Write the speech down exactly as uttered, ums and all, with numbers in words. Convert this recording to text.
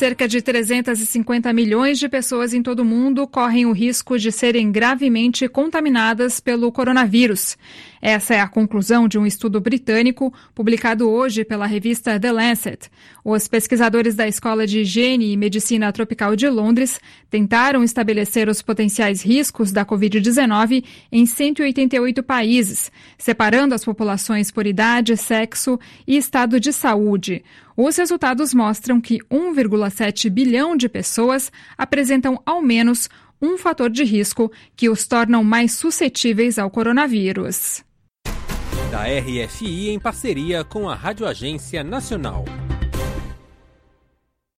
cerca de trezentos e cinquenta milhões de pessoas em todo o mundo correm o risco de serem gravemente contaminadas pelo coronavírus. Essa é a conclusão de um estudo britânico publicado hoje pela revista The Lancet. Os pesquisadores da Escola de Higiene e Medicina Tropical de Londres tentaram estabelecer os potenciais riscos da covid dezenove em cento e oitenta e oito países, separando as populações por idade, sexo e estado de saúde. Os resultados mostram que um vírgula sete bilhão de pessoas apresentam ao menos um fator de risco que os tornam mais suscetíveis ao coronavírus. Da R F I em parceria com a Rádio Agência Nacional.